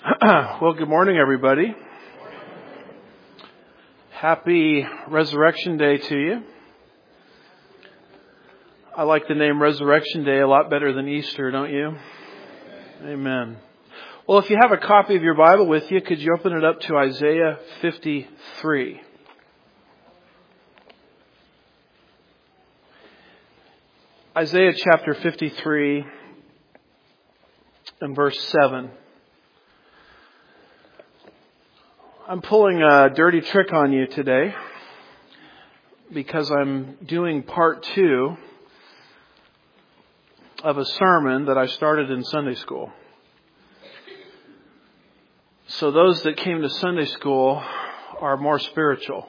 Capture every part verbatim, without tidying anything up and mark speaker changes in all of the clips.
Speaker 1: Well, good morning, everybody. Happy Resurrection Day to you. I like the name Resurrection Day a lot better than Easter, don't you? Amen. Well, if you have a copy of your Bible with you, could you open it up to Isaiah fifty-three? Isaiah chapter fifty-three and verse seven. I'm pulling a dirty trick on you today because I'm doing part two of a sermon that I started in Sunday school. So those that came to Sunday school are more spiritual.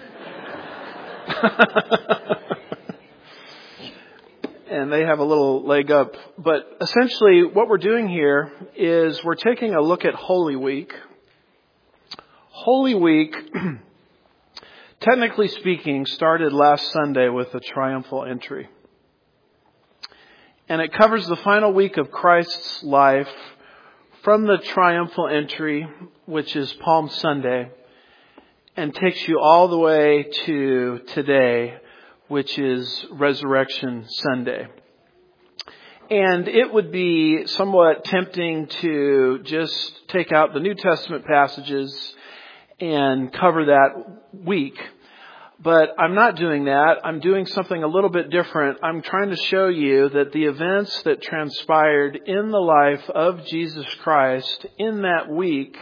Speaker 1: And they have a little leg up. But essentially what we're doing here is we're taking a look at Holy Week. Holy Week, technically speaking, started last Sunday with the triumphal entry. And it covers the final week of Christ's life from the triumphal entry, which is Palm Sunday, and takes you all the way to today, which is Resurrection Sunday. And it would be somewhat tempting to just take out the New Testament passages and cover that week. But I'm not doing that. I'm doing something a little bit different. I'm trying to show you that the events that transpired in the life of Jesus Christ in that week,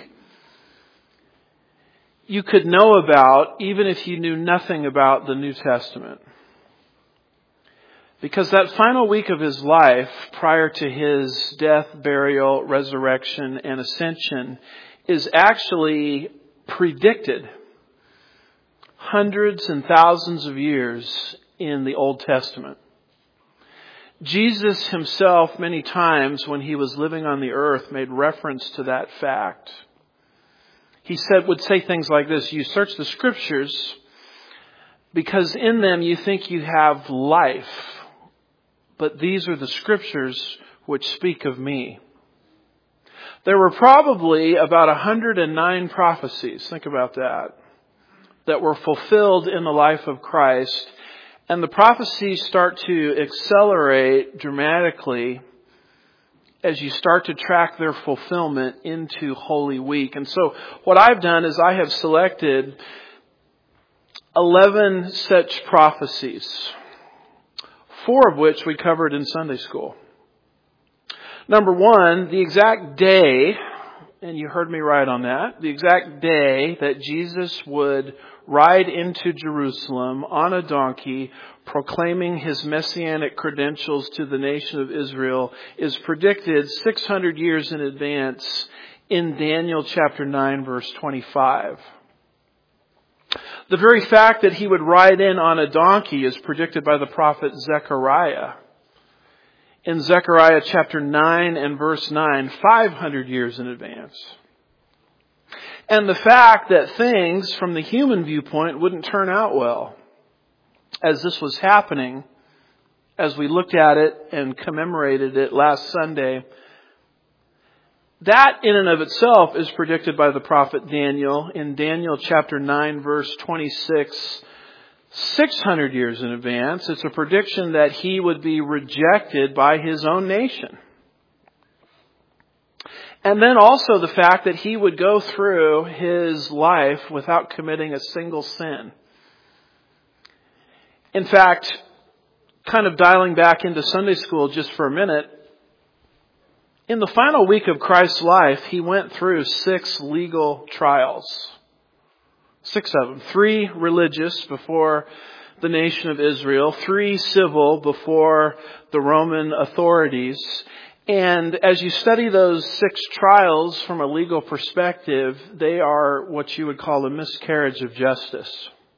Speaker 1: you could know about even if you knew nothing about the New Testament. Because that final week of his life, prior to his death, burial, resurrection, and ascension, is actually predicted hundreds and thousands of years in the Old Testament. Jesus himself, many times when he was living on the earth, made reference to that fact. He said, would say things like this: you search the scriptures because in them you think you have life, but these are the scriptures which speak of me. There were probably about one hundred nine prophecies, think about that, that were fulfilled in the life of Christ. And the prophecies start to accelerate dramatically as you start to track their fulfillment into Holy Week. And so what I've done is I have selected eleven such prophecies, four of which we covered in Sunday school. Number one, the exact day, and you heard me right on that, the exact day that Jesus would ride into Jerusalem on a donkey, proclaiming his messianic credentials to the nation of Israel, is predicted six hundred years in advance in Daniel chapter nine, verse twenty-five. The very fact that he would ride in on a donkey is predicted by the prophet Zechariah. In Zechariah chapter nine and verse nine, five hundred years in advance. And the fact that things from the human viewpoint wouldn't turn out well, as this was happening, as we looked at it and commemorated it last Sunday, that in and of itself is predicted by the prophet Daniel in Daniel chapter nine verse twenty-six, six hundred years in advance. It's a prediction that he would be rejected by his own nation. And then also the fact that he would go through his life without committing a single sin. In fact, kind of dialing back into Sunday school just for a minute, in the final week of Christ's life, he went through six legal trials. Six of them. Three religious before the nation of Israel. Three civil before the Roman authorities. And as you study those six trials from a legal perspective, they are what you would call a miscarriage of justice.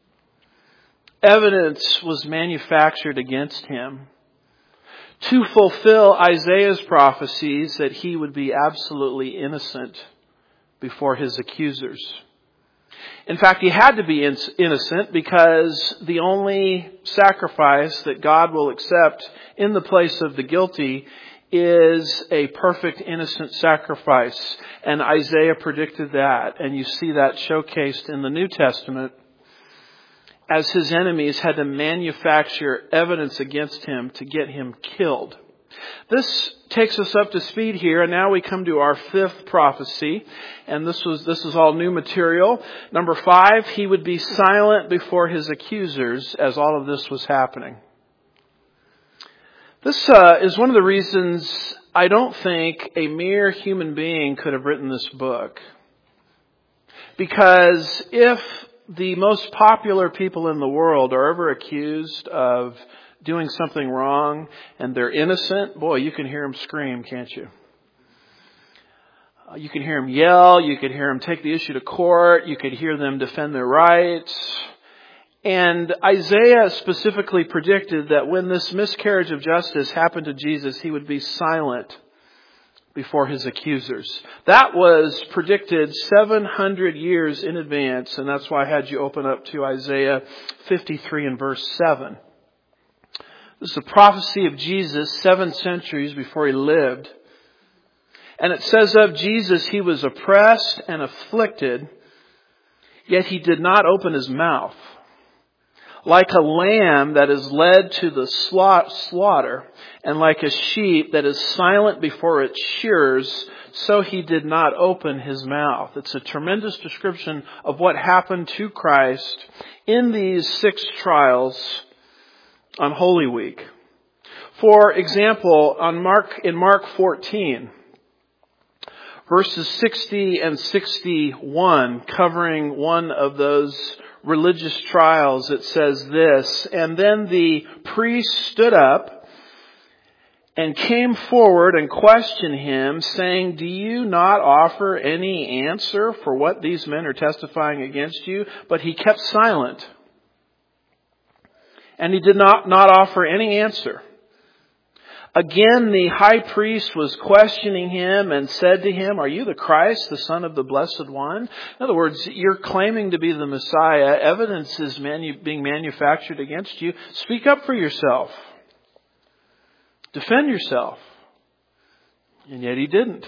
Speaker 1: Evidence was manufactured against him to fulfill Isaiah's prophecies that he would be absolutely innocent before his accusers. In fact, he had to be innocent because the only sacrifice that God will accept in the place of the guilty is a perfect innocent sacrifice. And Isaiah predicted that. And you see that showcased in the New Testament as his enemies had to manufacture evidence against him to get him killed. This takes us up to speed here, and now we come to our fifth prophecy, and this was this is all new material. Number five, he would be silent before his accusers as all of this was happening. This uh, is one of the reasons I don't think a mere human being could have written this book. Because if the most popular people in the world are ever accused of doing something wrong and they're innocent, boy, you can hear them scream, can't you? You can hear them yell. You could hear them take the issue to court. You could hear them defend their rights. And Isaiah specifically predicted that when this miscarriage of justice happened to Jesus, he would be silent before his accusers. That was predicted seven hundred years in advance, and that's why I had you open up to Isaiah fifty-three and verse seven. This is a prophecy of Jesus seven centuries before he lived. And it says of Jesus, he was oppressed and afflicted, yet he did not open his mouth. Like a lamb that is led to the slaughter, and like a sheep that is silent before its shearers, so he did not open his mouth. It's a tremendous description of what happened to Christ in these six trials on Holy Week. For example, on Mark in Mark fourteen, verses sixty and sixty-one, covering one of those religious trials, it says this, "And then the priest stood up and came forward and questioned him, saying, 'Do you not offer any answer for what these men are testifying against you?' But he kept silent. And he did not, not offer any answer. Again, the high priest was questioning him and said to him, 'Are you the Christ, the Son of the Blessed One?'" In other words, you're claiming to be the Messiah. Evidence is manu- being manufactured against you. Speak up for yourself. Defend yourself. And yet he didn't.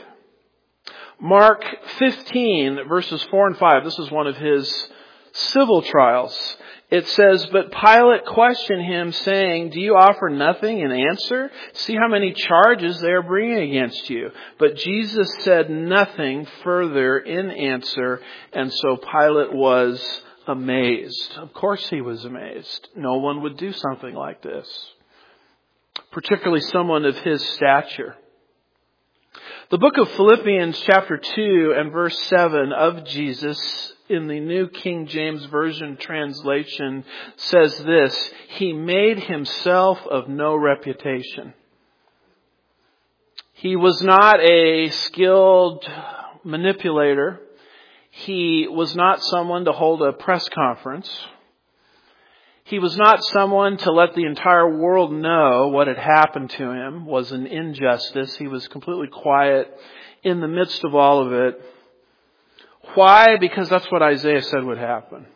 Speaker 1: Mark fifteen, verses four and five. This is one of his civil trials. It says, "But Pilate questioned him, saying, 'Do you offer nothing in answer? See how many charges they are bringing against you.' But Jesus said nothing further in answer, and so Pilate was amazed." Of course he was amazed. No one would do something like this, particularly someone of his stature. The book of Philippians chapter two and verse seven of Jesus in the New King James Version translation says this: "He made himself of no reputation." He was not a skilled manipulator. He was not someone to hold a press conference. He was not someone to let the entire world know what had happened to him was an injustice. He was completely quiet in the midst of all of it. Why? Because that's what Isaiah said would happen.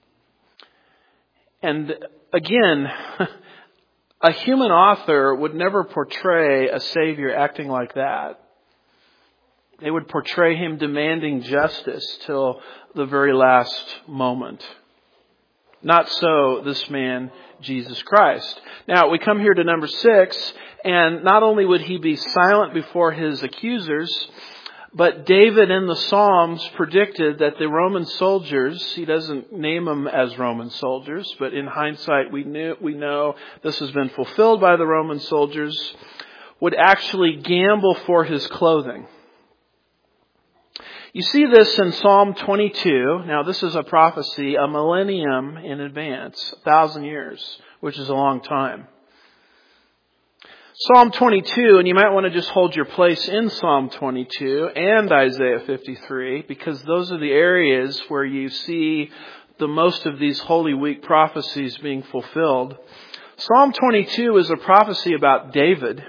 Speaker 1: And again, a human author would never portray a Savior acting like that. They would portray him demanding justice till the very last moment. Not so this man, Jesus Christ. Now, we come here to number six, and not only would he be silent before his accusers, but David in the Psalms predicted that the Roman soldiers, he doesn't name them as Roman soldiers, but in hindsight we knew, we know this has been fulfilled by the Roman soldiers, would actually gamble for his clothing. You see this in Psalm twenty-two. Now this is a prophecy, a millennium in advance, a thousand years, which is a long time. Psalm twenty-two, and you might want to just hold your place in Psalm twenty-two and Isaiah fifty-three, because those are the areas where you see the most of these Holy Week prophecies being fulfilled. Psalm twenty-two is a prophecy about David.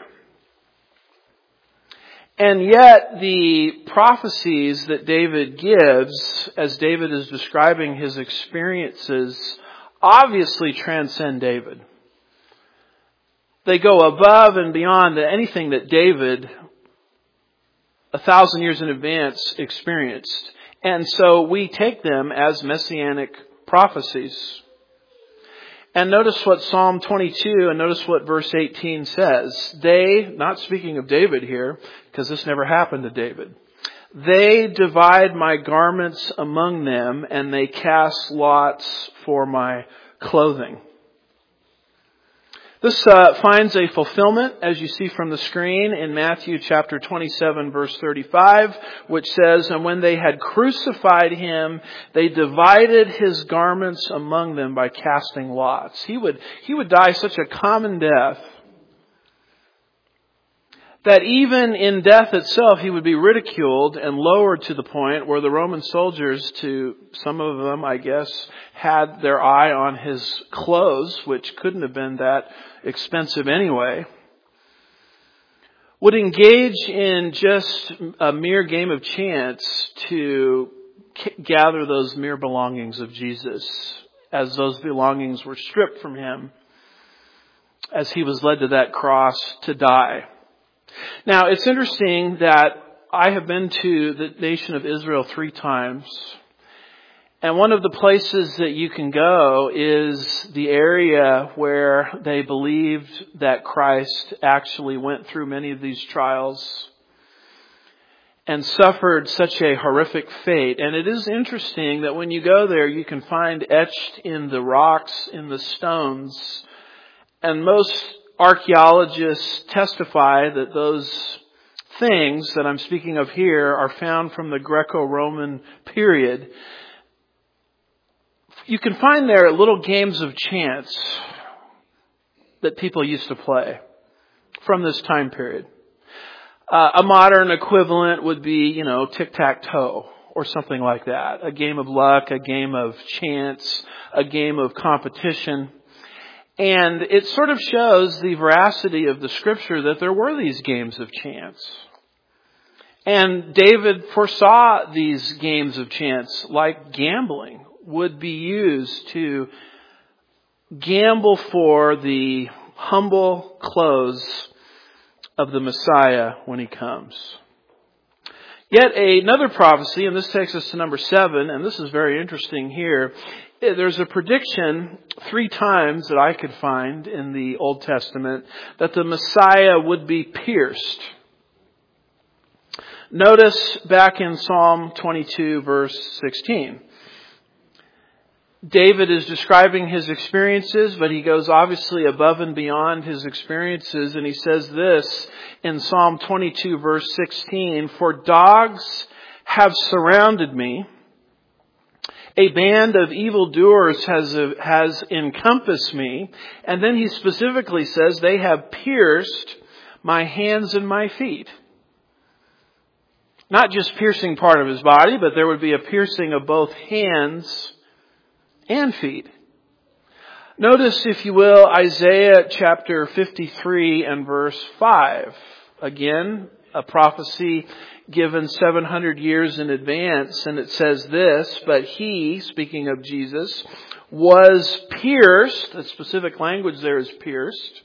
Speaker 1: And yet the prophecies that David gives, as David is describing his experiences, obviously transcend David. They go above and beyond anything that David, a thousand years in advance, experienced. And so we take them as messianic prophecies. And notice what Psalm twenty-two and notice what verse eighteen says. They, not speaking of David here, because this never happened to David. They divide my garments among them, and they cast lots for my clothing. This uh, finds a fulfillment, as you see from the screen, in Matthew chapter twenty-seven, verse thirty-five, which says, "And when they had crucified him, they divided his garments among them by casting lots." He would, he would die such a common death that even in death itself, he would be ridiculed and lowered to the point where the Roman soldiers, to some of them, I guess, had their eye on his clothes, which couldn't have been that expensive anyway, would engage in just a mere game of chance to gather those mere belongings of Jesus, as those belongings were stripped from him as he was led to that cross to die. Now, it's interesting that I have been to the nation of Israel three times. And one of the places that you can go is the area where they believed that Christ actually went through many of these trials and suffered such a horrific fate. And it is interesting that when you go there, you can find etched in the rocks, in the stones, and most archaeologists testify that those things that I'm speaking of here are found from the Greco-Roman period. You can find there little games of chance that people used to play from this time period. Uh, a modern equivalent would be, you know, tic-tac-toe or something like that. A game of luck, a game of chance, a game of competition. And it sort of shows the veracity of the scripture that there were these games of chance. And David foresaw these games of chance, like gambling, would be used to gamble for the humble clothes of the Messiah when he comes. Yet another prophecy, and this takes us to number seven, and this is very interesting here. There's a prediction three times that I could find in the Old Testament that the Messiah would be pierced. Notice back in Psalm twenty-two, verse sixteen. David is describing his experiences, but he goes obviously above and beyond his experiences, and he says this in Psalm twenty-two, verse sixteen, "For dogs have surrounded me. A band of evildoers has, has encompassed me." And then he specifically says, "They have pierced my hands and my feet." Not just piercing part of his body, but there would be a piercing of both hands and feet. Notice, if you will, Isaiah chapter fifty-three and verse five. Again, a prophecy given seven hundred years in advance, and it says this, "But he," speaking of Jesus, "was pierced," the specific language there is pierced,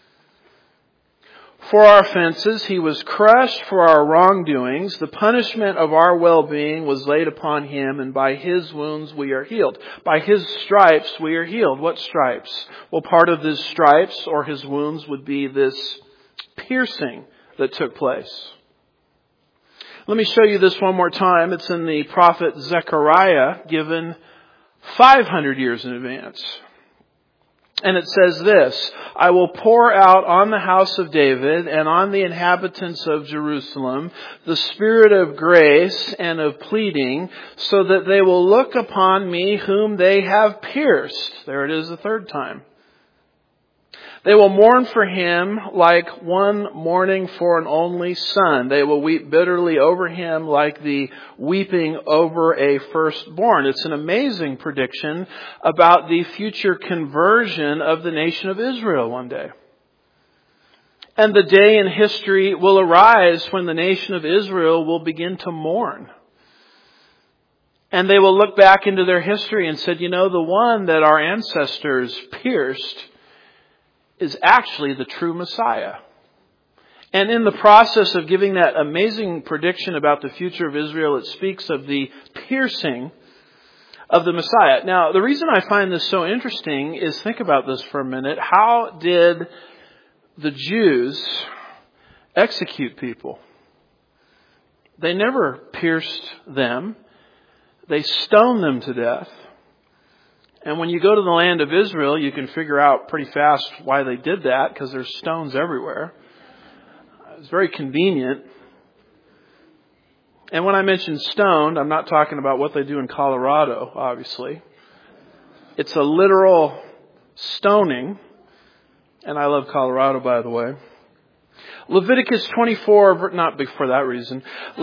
Speaker 1: "for our offenses, he was crushed for our wrongdoings. The punishment of our well-being was laid upon him, and by his wounds we are healed." By his stripes we are healed. What stripes? Well, part of his stripes or his wounds would be this piercing that took place. Let me show you this one more time. It's in the prophet Zechariah, given five hundred years in advance. And it says this, "I will pour out on the house of David and on the inhabitants of Jerusalem the spirit of grace and of pleading, so that they will look upon me whom they have pierced." There it is the third time. "They will mourn for him like one mourning for an only son. They will weep bitterly over him like the weeping over a firstborn." It's an amazing prediction about the future conversion of the nation of Israel one day. And the day in history will arise when the nation of Israel will begin to mourn. And they will look back into their history and said, you know, the one that our ancestors pierced is actually the true Messiah. And in the process of giving that amazing prediction about the future of Israel, it speaks of the piercing of the Messiah. Now, the reason I find this so interesting is, think about this for a minute. How did the Jews execute people? They never pierced them. They stoned them to death. And when you go to the land of Israel, you can figure out pretty fast why they did that, because there's stones everywhere. It's very convenient. And when I mention stoned, I'm not talking about what they do in Colorado, obviously. It's a literal stoning. And I love Colorado, by the way. Leviticus twenty-four, not for that reason.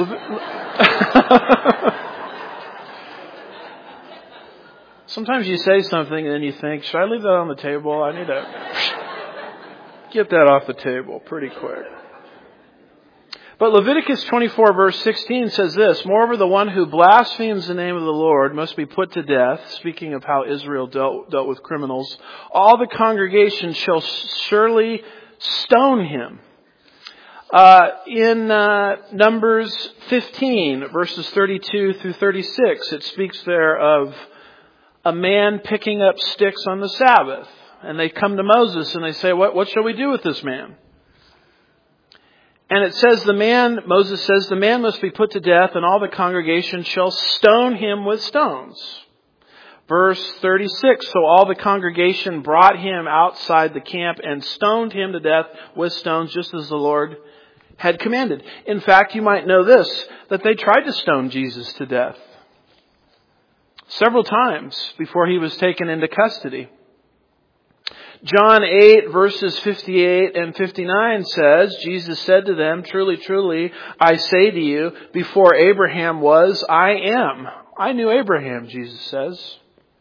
Speaker 1: Sometimes you say something and then you think, should I leave that on the table? I need to get that off the table pretty quick. But Leviticus twenty-four verse sixteen says this, moreover, the one who blasphemes the name of the Lord must be put to death. Speaking of how Israel dealt, dealt with criminals, all the congregation shall surely stone him. Uh, in uh, Numbers fifteen verses thirty-two through thirty-six, it speaks there of a man picking up sticks on the Sabbath. And they come to Moses and they say, what, what shall we do with this man? And it says the man, Moses says, the man must be put to death, and all the congregation shall stone him with stones. Verse thirty-six, so all the congregation brought him outside the camp and stoned him to death with stones, just as the Lord had commanded. In fact, you might know this, that they tried to stone Jesus to death several times before he was taken into custody. John eight verses fifty-eight and fifty-nine says, Jesus said to them, truly, truly, I say to you, before Abraham was, I am. I knew Abraham, Jesus says.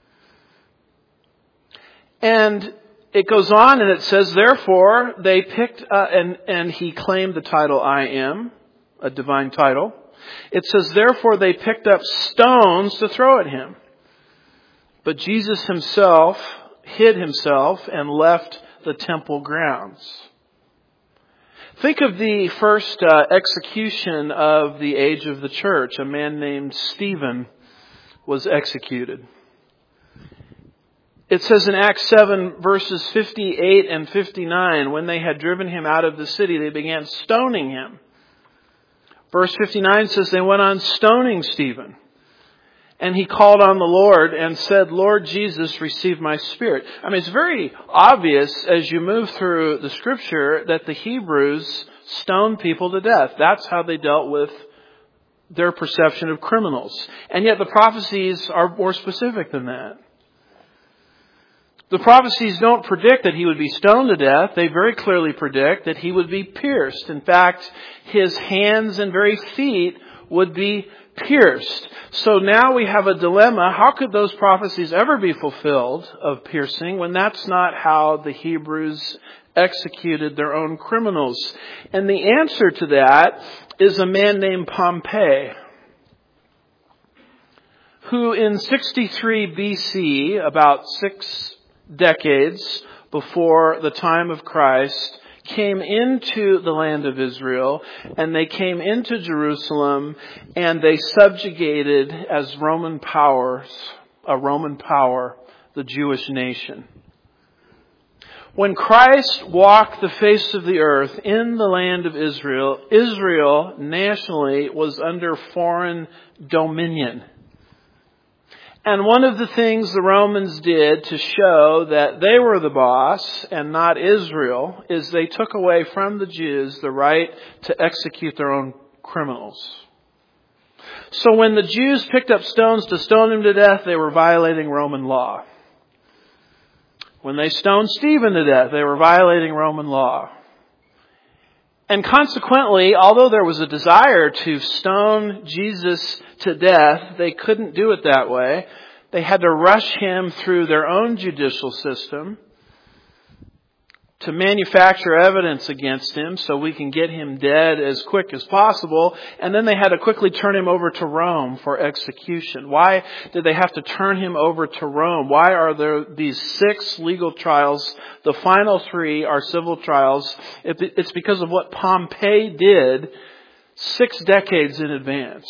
Speaker 1: And it goes on and it says, therefore, they picked, uh, and, and he claimed the title I am, a divine title. It says, therefore, they picked up stones to throw at him. But Jesus himself hid himself and left the temple grounds. Think of the first uh, execution of the age of the church. A man named Stephen was executed. It says in Acts seven verses fifty-eight and fifty-nine, when they had driven him out of the city, they began stoning him. Verse fifty-nine says they went on stoning Stephen. And he called on the Lord and said, Lord Jesus, receive my spirit. I mean, it's very obvious as you move through the scripture that the Hebrews stoned people to death. That's how they dealt with their perception of criminals. And yet the prophecies are more specific than that. The prophecies don't predict that he would be stoned to death. They very clearly predict that he would be pierced. In fact, his hands and very feet would be pierced. So now we have a dilemma. How could those prophecies ever be fulfilled of piercing when that's not how the Hebrews executed their own criminals? And the answer to that is a man named Pompey, who in sixty-three B C, about six decades before the time of Christ, came into the land of Israel, and they came into Jerusalem, and they subjugated as Roman powers, a Roman power, the Jewish nation. When Christ walked the face of the earth in the land of Israel, Israel nationally was under foreign dominion. And one of the things the Romans did to show that they were the boss and not Israel is they took away from the Jews the right to execute their own criminals. So when the Jews picked up stones to stone him to death, they were violating Roman law. When they stoned Stephen to death, they were violating Roman law. And consequently, although there was a desire to stone Jesus to death, they couldn't do it that way. They had to rush him through their own judicial system to manufacture evidence against him so we can get him dead as quick as possible. And then they had to quickly turn him over to Rome for execution. Why did they have to turn him over to Rome? Why are there these six legal trials? The final three are civil trials. It's because of what Pompey did six decades in advance.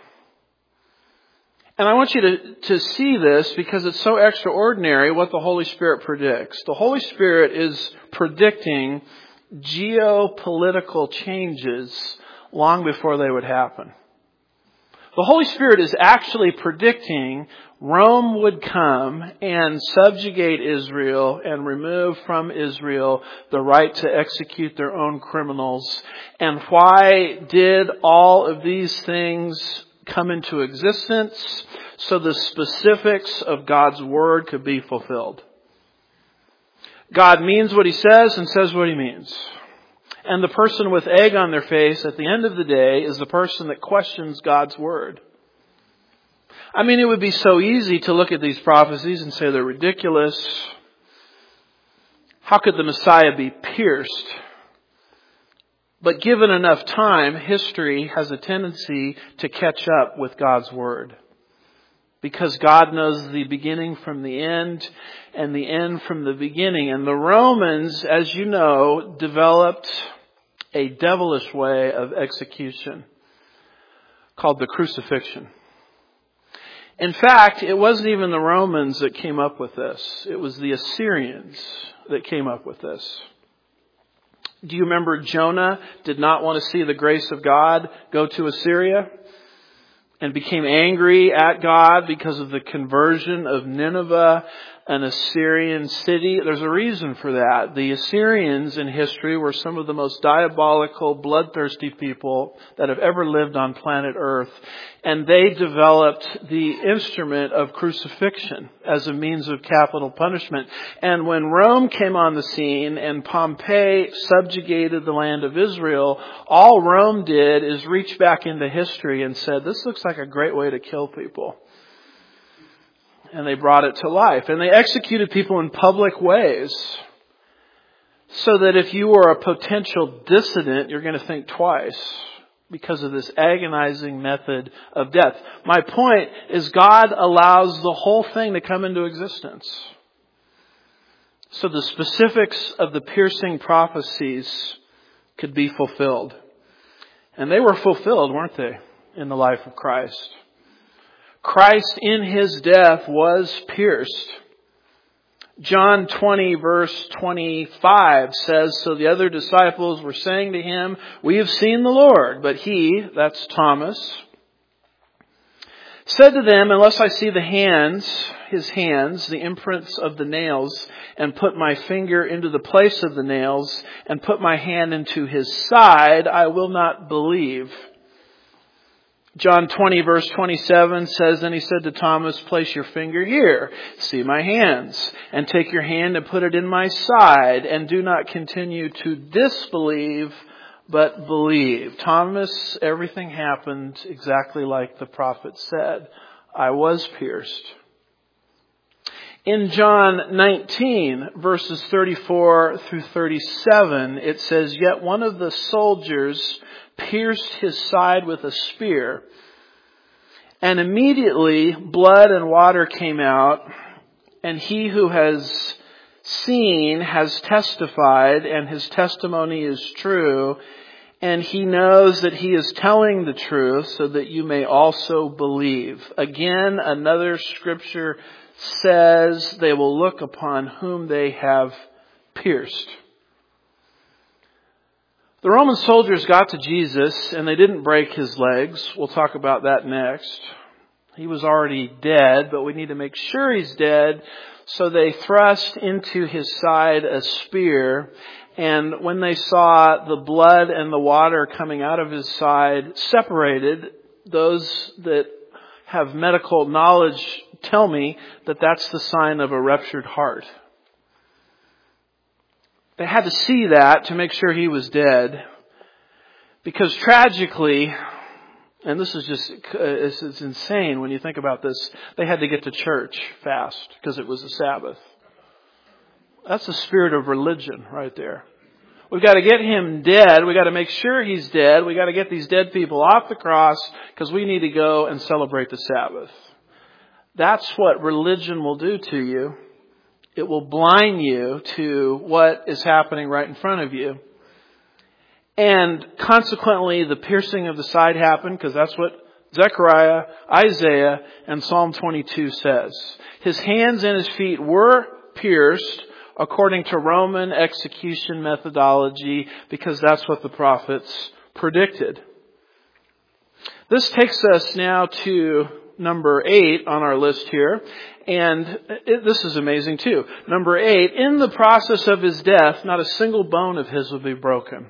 Speaker 1: And I want you to, to see this because it's so extraordinary what the Holy Spirit predicts. The Holy Spirit is predicting geopolitical changes long before they would happen. The Holy Spirit is actually predicting Rome would come and subjugate Israel and remove from Israel the right to execute their own criminals. And why did all of these things come into existence? So the specifics of God's Word could be fulfilled. God means what He says and says what He means. And the person with egg on their face at the end of the day is the person that questions God's Word. I mean, it would be so easy to look at these prophecies and say they're ridiculous. How could the Messiah be pierced? But given enough time, history has a tendency to catch up with God's Word. Because God knows the beginning from the end and the end from the beginning. And the Romans, as you know, developed a devilish way of execution called the crucifixion. In fact, it wasn't even the Romans that came up with this. It was the Assyrians that came up with this. Do you remember Jonah did not want to see the grace of God go to Assyria and became angry at God because of the conversion of Nineveh, an Assyrian city? There's a reason for that. The Assyrians in history were some of the most diabolical, bloodthirsty people that have ever lived on planet Earth. And they developed the instrument of crucifixion as a means of capital punishment. And when Rome came on the scene and Pompey subjugated the land of Israel, all Rome did is reach back into history and said, this looks like a great way to kill people. And they brought it to life. And they executed people in public ways so that if you were a potential dissident, you're going to think twice because of this agonizing method of death. My point is God allows the whole thing to come into existence. So the specifics of the piercing prophecies could be fulfilled. And they were fulfilled, weren't they, in the life of Christ? Christ in His death was pierced. John twenty verse twenty-five says, so the other disciples were saying to Him, we have seen the Lord. But He, that's Thomas, said to them, unless I see the hands, His hands, the imprints of the nails, and put my finger into the place of the nails, and put my hand into His side, I will not believe. John twenty verse twenty-seven says, then He said to Thomas, place your finger here, see my hands, and take your hand and put it in my side, and do not continue to disbelieve, but believe. Thomas, everything happened exactly like the prophet said. I was pierced. In John nineteen verses thirty-four through thirty-seven, it says, yet one of the soldiers pierced His side with a spear, and immediately blood and water came out, and he who has seen has testified, and his testimony is true, and he knows that he is telling the truth so that you may also believe. Again, another scripture says they will look upon whom they have pierced. The Roman soldiers got to Jesus and they didn't break His legs. We'll talk about that next. He was already dead, but we need to make sure He's dead. So they thrust into His side a spear. And when they saw the blood and the water coming out of His side separated, those that have medical knowledge tell me that that's the sign of a ruptured heart. They had to see that to make sure He was dead. Because tragically, and this is just, it's, it's insane when you think about this, they had to get to church fast because it was the Sabbath. That's the spirit of religion right there. We've got to get him dead. We've got to make sure he's dead. We've got to get these dead people off the cross because we need to go and celebrate the Sabbath. That's what religion will do to you. It will blind you to what is happening right in front of you. And consequently, the piercing of the side happened because that's what Zechariah, Isaiah, and Psalm twenty-two says. His hands and his feet were pierced according to Roman execution methodology because that's what the prophets predicted. This takes us now to number eight on our list here. And it, this is amazing too. Number eight, in the process of his death, not a single bone of his will be broken.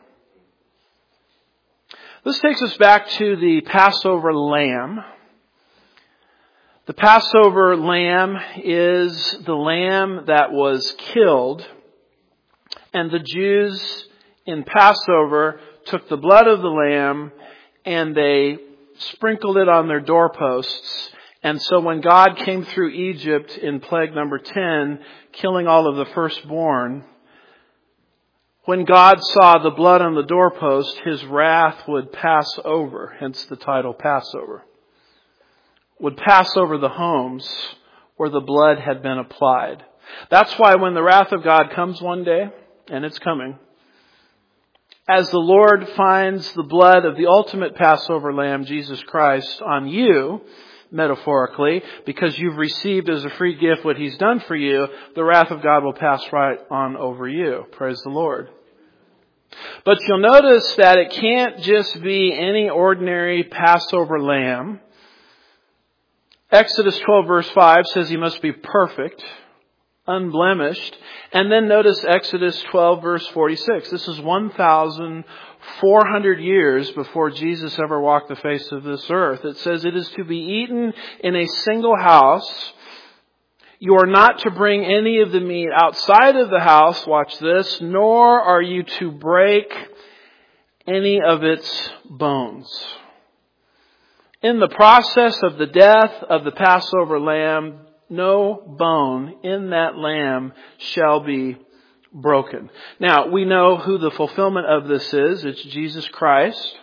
Speaker 1: This takes us back to the Passover lamb. The Passover lamb is the lamb that was killed, and the Jews in Passover took the blood of the lamb and they sprinkled it on their doorposts. And so when God came through Egypt in plague number ten, killing all of the firstborn, when God saw the blood on the doorpost, his wrath would pass over, hence the title Passover. Would pass over the homes where the blood had been applied. That's why when the wrath of God comes one day, and it's coming, as the Lord finds the blood of the ultimate Passover lamb, Jesus Christ, on you, metaphorically, because you've received as a free gift what he's done for you, the wrath of God will pass right on over you. Praise the Lord. But you'll notice that it can't just be any ordinary Passover lamb. Exodus twelve verse five says he must be perfect, unblemished. And then notice Exodus twelve verse forty-six. This is one thousand four hundred years before Jesus ever walked the face of this earth. It says it is to be eaten in a single house. You are not to bring any of the meat outside of the house, watch this, nor are you to break any of its bones. In the process of the death of the Passover lamb, no bone in that lamb shall be broken. Now, we know who the fulfillment of this is. It's Jesus Christ.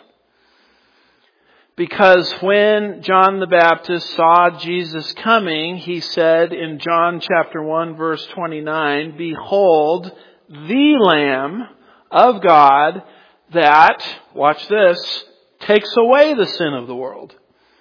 Speaker 1: Because when John the Baptist saw Jesus coming, he said in John chapter one verse twenty-nine, "Behold, the Lamb of God that," watch this, "takes away the sin of the world."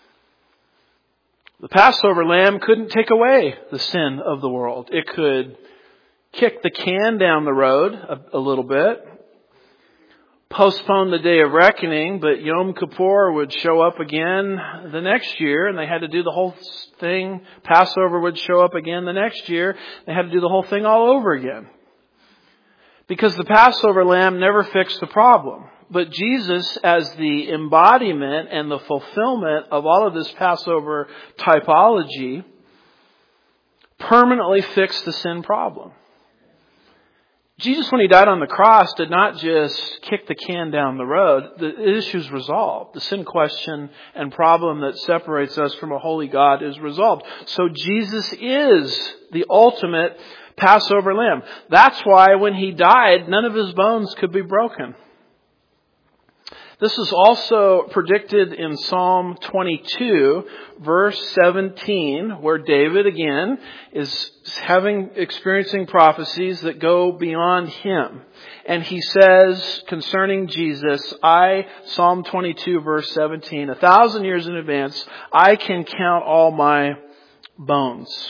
Speaker 1: The Passover lamb couldn't take away the sin of the world. It could kick the can down the road a, a little bit, postpone the day of reckoning, but Yom Kippur would show up again the next year, and they had to do the whole thing. Passover would show up again the next year. They had to do the whole thing all over again. Because the Passover lamb never fixed the problem. But Jesus, as the embodiment and the fulfillment of all of this Passover typology, permanently fixed the sin problem. Jesus, when he died on the cross, did not just kick the can down the road. The issue's resolved. The sin question and problem that separates us from a holy God is resolved. So Jesus is the ultimate Passover lamb. That's why when he died, none of his bones could be broken. This is also predicted in Psalm twenty-two, verse seventeen, where David again is having, experiencing prophecies that go beyond him. And he says concerning Jesus, I, Psalm twenty-two, verse seventeen, a thousand years in advance, I can count all my bones.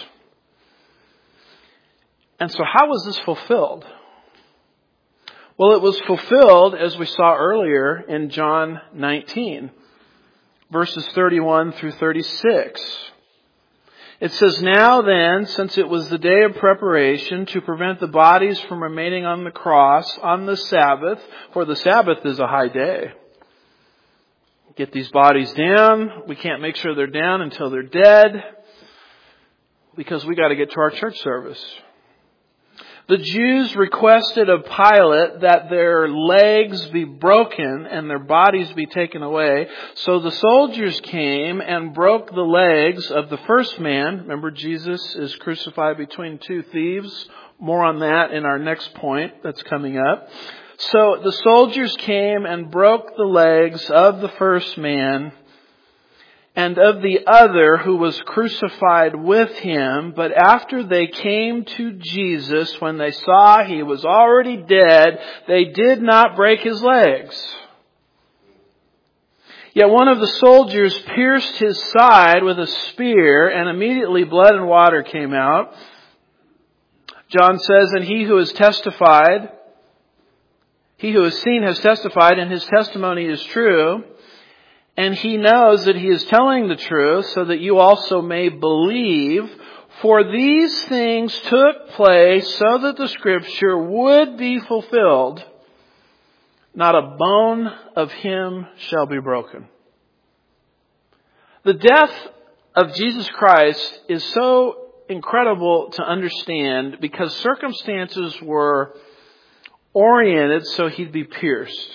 Speaker 1: And so how was this fulfilled? Well, it was fulfilled, as we saw earlier, in John nineteen, verses thirty-one through thirty-six. It says, "Now then, since it was the day of preparation to prevent the bodies from remaining on the cross on the Sabbath," for the Sabbath is a high day. Get these bodies down. We can't make sure they're down until they're dead, because we got to get to our church service. The Jews requested of Pilate that their legs be broken and their bodies be taken away. So the soldiers came and broke the legs of the first man. Remember, Jesus is crucified between two thieves. More on that in our next point that's coming up. So the soldiers came and broke the legs of the first man and of the other who was crucified with him. But after they came to Jesus, when they saw he was already dead, they did not break his legs. Yet one of the soldiers pierced his side with a spear, and immediately blood and water came out. John says, and he who has testified, he who has seen has testified, and his testimony is true. And he knows that he is telling the truth so that you also may believe. For these things took place so that the scripture would be fulfilled. Not a bone of him shall be broken. The death of Jesus Christ is so incredible to understand because circumstances were oriented so he'd be pierced.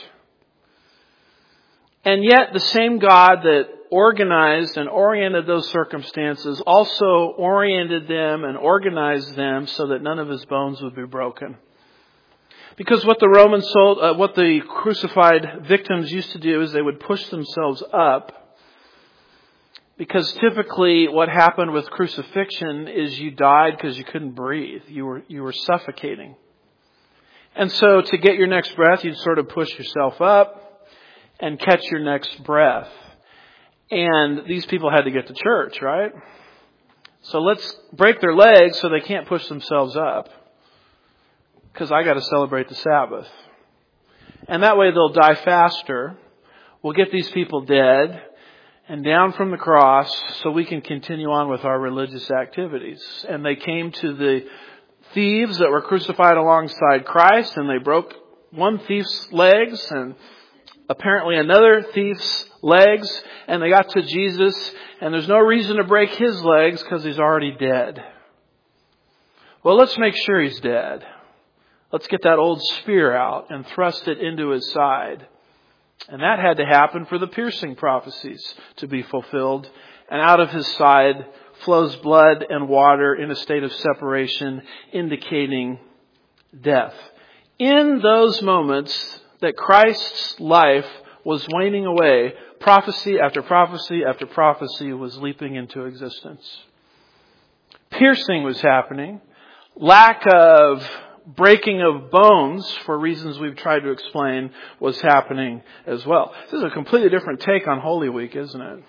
Speaker 1: And yet the same God that organized and oriented those circumstances also oriented them and organized them so that none of his bones would be broken. Because what the Roman sold, uh, what the crucified victims used to do is they would push themselves up. Because typically what happened with crucifixion is you died because you couldn't breathe. You were, you were suffocating. And so to get your next breath, you'd sort of push yourself up and catch your next breath. And these people had to get to church, right? So let's break their legs so they can't push themselves up. Because I got to celebrate the Sabbath. And that way they'll die faster. We'll get these people dead and down from the cross so we can continue on with our religious activities. And they came to the thieves that were crucified alongside Christ, and they broke one thief's legs and apparently another thief's legs, and they got to Jesus, and there's no reason to break his legs because he's already dead. Well, let's make sure he's dead. Let's get that old spear out and thrust it into his side. And that had to happen for the piercing prophecies to be fulfilled. And out of his side flows blood and water in a state of separation, indicating death. In those moments that Christ's life was waning away, prophecy after prophecy after prophecy was leaping into existence. Piercing was happening. Lack of breaking of bones, for reasons we've tried to explain, was happening as well. This is a completely different take on Holy Week, isn't it?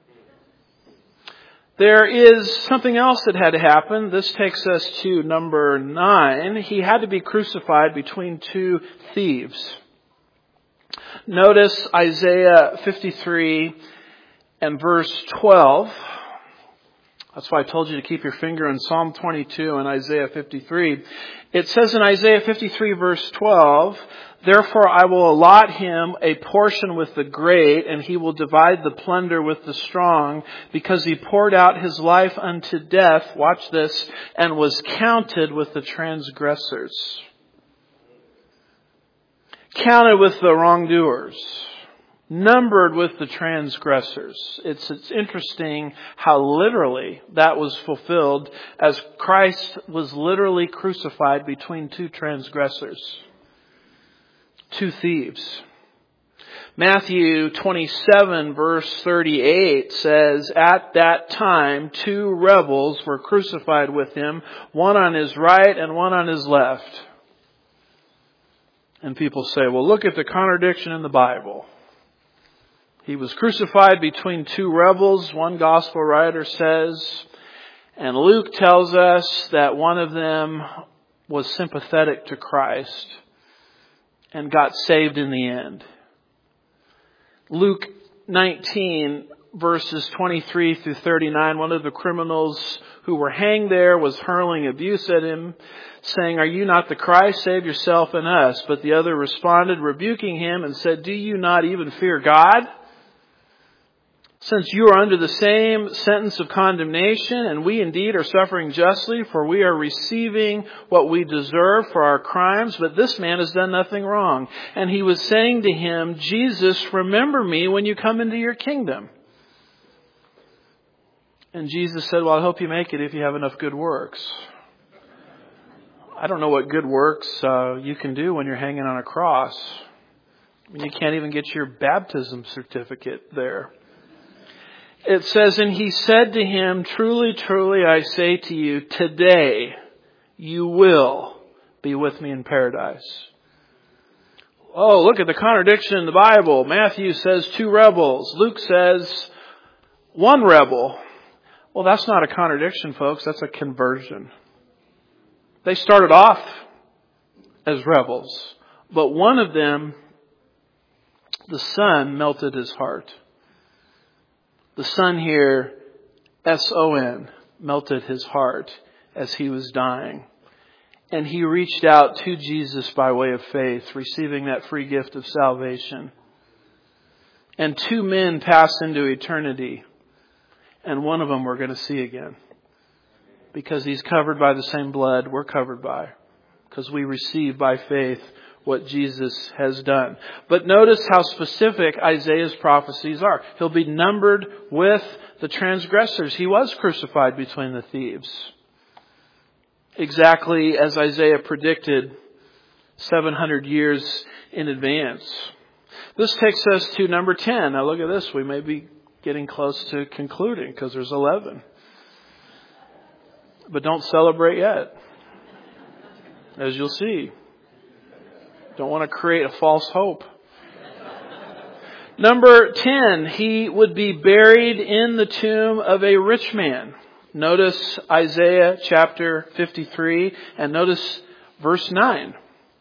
Speaker 1: There is something else that had to happen. This takes us to number nine. He had to be crucified between two thieves. Notice Isaiah fifty-three and verse twelve. That's why I told you to keep your finger on Psalm twenty-two and Isaiah fifty-three. It says in Isaiah fifty-three verse twelve, therefore I will allot him a portion with the great, and he will divide the plunder with the strong, because he poured out his life unto death, watch this, and was counted with the transgressors. Counted with the wrongdoers. Numbered with the transgressors. It's, it's interesting how literally that was fulfilled, as Christ was literally crucified between two transgressors. Two thieves. Matthew twenty-seven verse thirty-eight says, at that time two rebels were crucified with him, one on his right and one on his left. And people say, well, look at the contradiction in the Bible. He was crucified between two rebels, one gospel writer says, and Luke tells us that one of them was sympathetic to Christ and got saved in the end. Luke nineteen verses twenty-three through thirty-nine, one of the criminals who were hanged there was hurling abuse at him, saying, are you not the Christ? Save yourself and us. But the other responded, rebuking him, and said, do you not even fear God, Since you are under the same sentence of condemnation, and we indeed are suffering justly, for we are receiving what we deserve for our crimes, but this man has done nothing wrong. And he was saying to him, Jesus, remember me when you come into your kingdom. And Jesus said, well, I hope you make it if you have enough good works. I don't know what good works uh, you can do when you're hanging on a cross. I mean, you can't even get your baptism certificate there. It says, and he said to him, truly, truly, I say to you, today you will be with me in paradise. Oh, look at the contradiction in the Bible. Matthew says two rebels. Luke says one rebel. Well, that's not a contradiction, folks. That's a conversion. They started off as rebels, but one of them, the Son, melted his heart. The Son here, S O N, melted his heart as he was dying. And he reached out to Jesus by way of faith, receiving that free gift of salvation. And two men passed into eternity. And one of them we're going to see again. Because he's covered by the same blood we're covered by. Because we receive by faith what Jesus has done. But notice how specific Isaiah's prophecies are. He'll be numbered with the transgressors. He was crucified between the thieves. Exactly as Isaiah predicted seven hundred years in advance. This takes us to number ten. Now look at this. We may be getting close to concluding because there's eleven. But don't celebrate yet. As you'll see. Don't want to create a false hope. Number ten, he would be buried in the tomb of a rich man. Notice Isaiah chapter fifty-three and notice verse nine.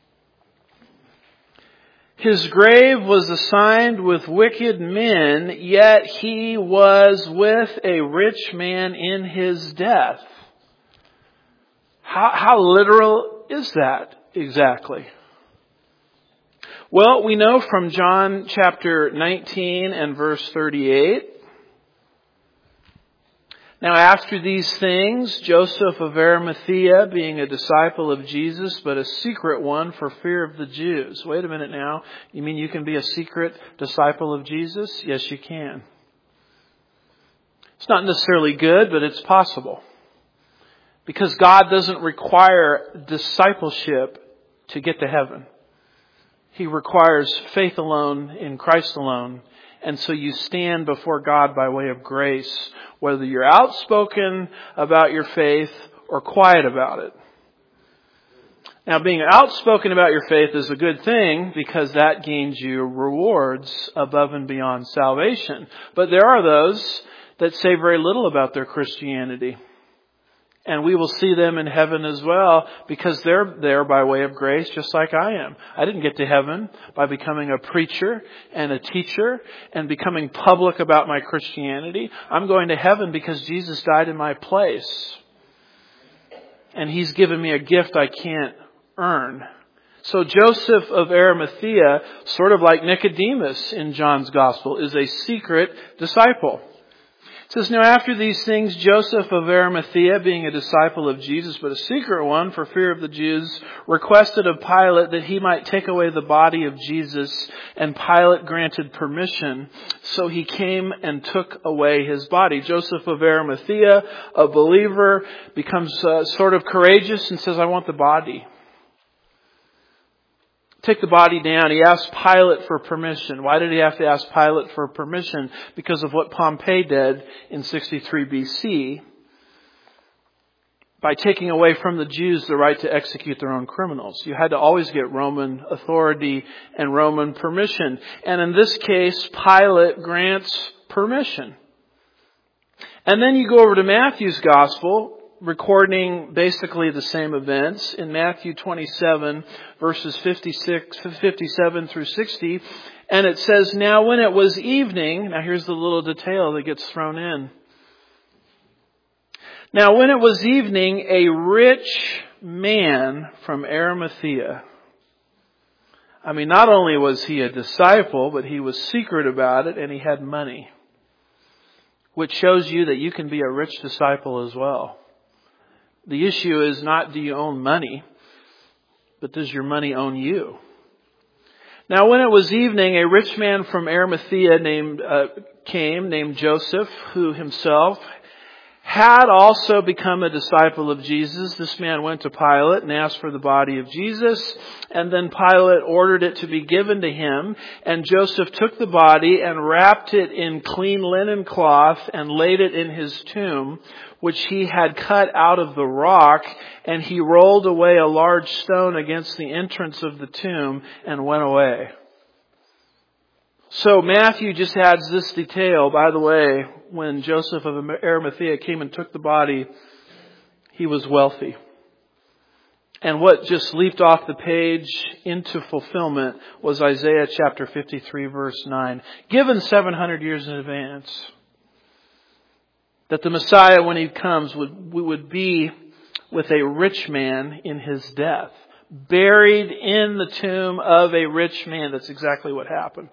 Speaker 1: His grave was assigned with wicked men, yet he was with a rich man in his death. How, how literal is that exactly? Well, we know from John chapter nineteen and verse thirty-eight. Now after these things, Joseph of Arimathea, being a disciple of Jesus, but a secret one for fear of the Jews. Wait a minute now. You mean you can be a secret disciple of Jesus? Yes, you can. It's not necessarily good, but it's possible. Because God doesn't require discipleship to get to heaven. He requires faith alone in Christ alone. And so you stand before God by way of grace, whether you're outspoken about your faith or quiet about it. Now, being outspoken about your faith is a good thing because that gains you rewards above and beyond salvation. But there are those that say very little about their Christianity. And we will see them in heaven as well because they're there by way of grace just like I am. I didn't get to heaven by becoming a preacher and a teacher and becoming public about my Christianity. I'm going to heaven because Jesus died in my place. And He's given me a gift I can't earn. So Joseph of Arimathea, sort of like Nicodemus in John's Gospel, is a secret disciple. It says, now after these things, Joseph of Arimathea, being a disciple of Jesus, but a secret one for fear of the Jews, requested of Pilate that he might take away the body of Jesus, and Pilate granted permission. So he came and took away his body. Joseph of Arimathea, a believer, becomes uh, sort of courageous and says, I want the body. Take the body down. He asked Pilate for permission. Why did he have to ask Pilate for permission? Because of what Pompey did in sixty-three B C by taking away from the Jews the right to execute their own criminals. You had to always get Roman authority and Roman permission. And in this case, Pilate grants permission. And then you go over to Matthew's Gospel, recording basically the same events in Matthew twenty-seven, verses fifty-six, fifty-seven through sixty. And it says, now when it was evening, now here's the little detail that gets thrown in. Now when it was evening, a rich man from Arimathea. I mean, not only was he a disciple, but he was secret about it and he had money. which shows you that you can be a rich disciple as well. The issue is not do you own money, but does your money own you? Now when it was evening, a rich man from Arimathea named uh, came, named Joseph, who himself had also become a disciple of Jesus. This man went to Pilate and asked for the body of Jesus, and then Pilate ordered it to be given to him, and Joseph took the body and wrapped it in clean linen cloth and laid it in his tomb, which he had cut out of the rock, and he rolled away a large stone against the entrance of the tomb and went away. So Matthew just adds this detail. By the way, when Joseph of Arimathea came and took the body, he was wealthy. And what just leaped off the page into fulfillment was Isaiah chapter fifty-three verse nine, given seven hundred years in advance. That the Messiah, when he comes, would, would be with a rich man in his death. Buried in the tomb of a rich man. That's exactly what happened.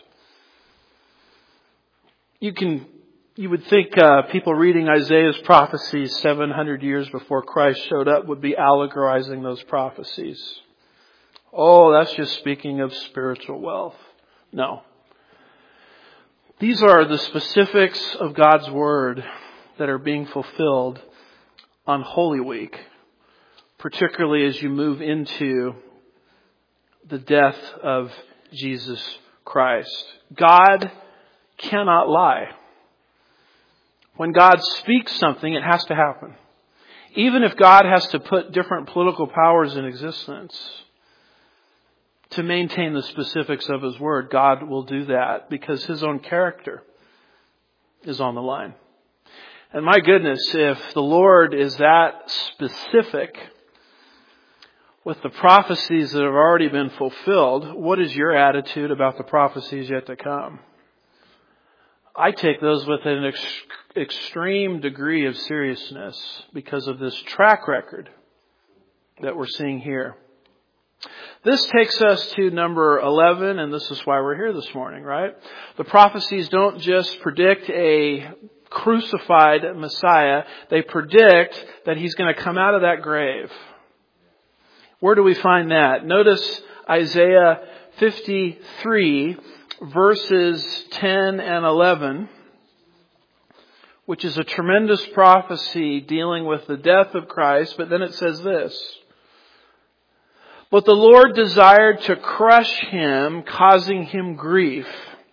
Speaker 1: You can, you would think uh, people reading Isaiah's prophecies seven hundred years before Christ showed up would be allegorizing those prophecies. Oh, that's just speaking of spiritual wealth. No. These are the specifics of God's Word that are being fulfilled on Holy Week, particularly as you move into the death of Jesus Christ. God cannot lie. When God speaks something, it has to happen. Even if God has to put different political powers in existence to maintain the specifics of His Word, God will do that because His own character is on the line. And my goodness, if the Lord is that specific with the prophecies that have already been fulfilled, what is your attitude about the prophecies yet to come? I take those with an ex- extreme degree of seriousness because of this track record that we're seeing here. This takes us to number eleven, and this is why we're here this morning, right? The prophecies don't just predict a crucified Messiah. They predict that He's going to come out of that grave. Where do we find that? Notice Isaiah fifty-three, verses ten and eleven, which is a tremendous prophecy dealing with the death of Christ. But then it says this: "But the Lord desired to crush him, causing him grief.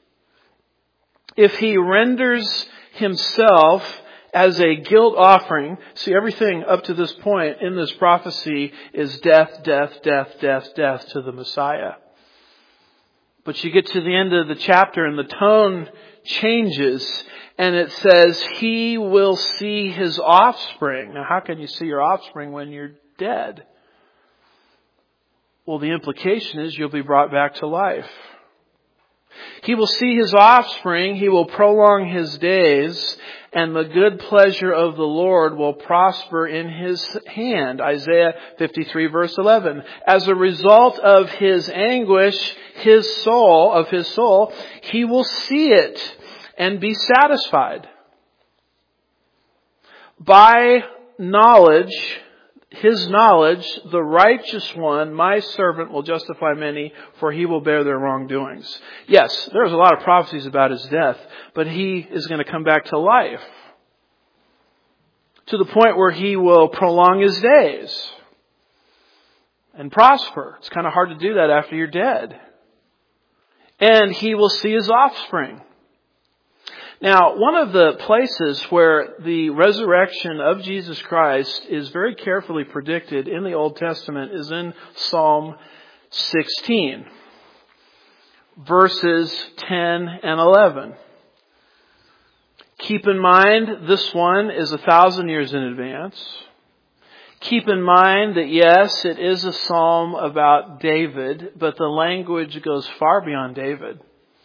Speaker 1: If he renders himself as a guilt offering," see, everything up to this point in this prophecy is death, death, death, death, death to the Messiah. But you get to the end of the chapter and the tone changes and it says, "He will see his offspring." Now, how can you see your offspring when you're dead? Well, the implication is you'll be brought back to life. "He will see his offspring, he will prolong his days, and the good pleasure of the Lord will prosper in his hand." Isaiah fifty-three verse eleven. "As a result of his anguish, his soul, of his soul, he will see it and be satisfied. By knowledge, his knowledge, the righteous one, my servant, will justify many, for he will bear their wrongdoings." Yes, there's a lot of prophecies about his death, but he is going to come back to life to the point where he will prolong his days and prosper. It's kind of hard to do that after you're dead. And he will see his offspring. Now, one of the places where the resurrection of Jesus Christ is very carefully predicted in the Old Testament is in Psalm sixteen, verses ten and eleven. Keep in mind, this one is a thousand years in advance. Keep in mind that, yes, it is a psalm about David, but the language goes far beyond David.